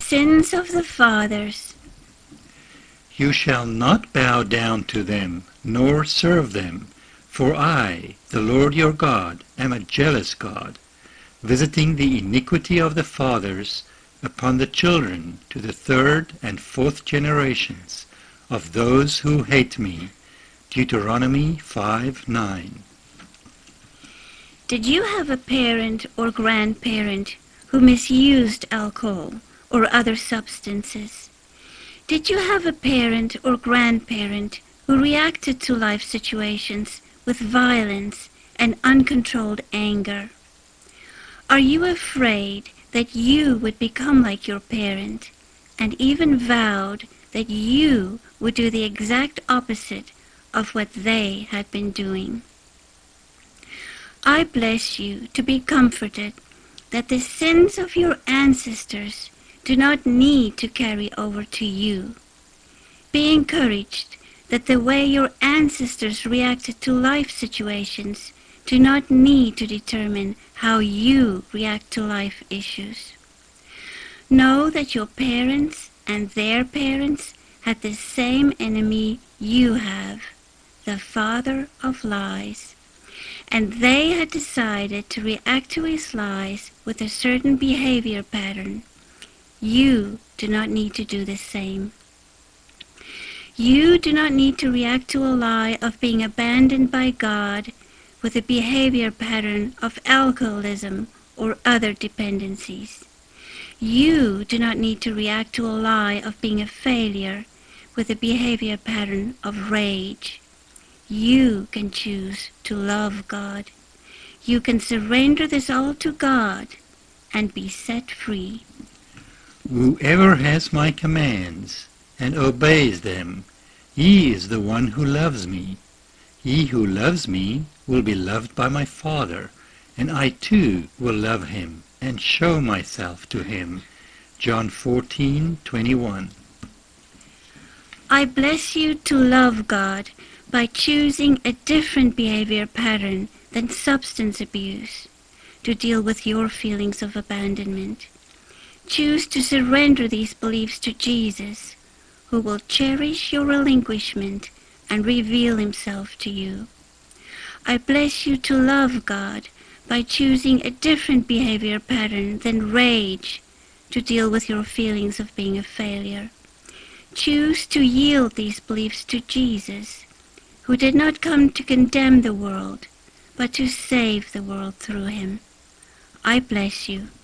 sins of the fathers. You shall not bow down to them, nor serve them, for I, the Lord your God, am a jealous God, visiting the iniquity of the fathers upon the children to the third and fourth generations of those who hate me. Deuteronomy 5:9. Did you have a parent or grandparent who misused alcohol or other substances? Did you have a parent or grandparent who reacted to life situations with violence and uncontrolled anger? Are you afraid that you would become like your parent, and even vowed that you would do the exact opposite of what they had been doing? I bless you to be comforted that the sins of your ancestors do not need to carry over to you. Be encouraged that the way your ancestors reacted to life situations do not need to determine how you react to life issues. Know that your parents and their parents had the same enemy you have, the father of lies, and they had decided to react to his lies with a certain behavior pattern. You do not need to do the same. You do not need to react to a lie of being abandoned by God with a behavior pattern of alcoholism or other dependencies. You do not need to react to a lie of being a failure with a behavior pattern of rage. You can choose to love God. You can surrender this all to God and be set free. Whoever has my commands and obeys them, he is the one who loves me. He who loves me will be loved by my Father, and I too will love him and show myself to him. John 14:21. I bless you to love God by choosing a different behavior pattern than substance abuse to deal with your feelings of abandonment. Choose to surrender these beliefs to Jesus, who will cherish your relinquishment and reveal himself to you. I bless you to love God by choosing a different behavior pattern than rage to deal with your feelings of being a failure. Choose to yield these beliefs to Jesus, who did not come to condemn the world, but to save the world through him. I bless you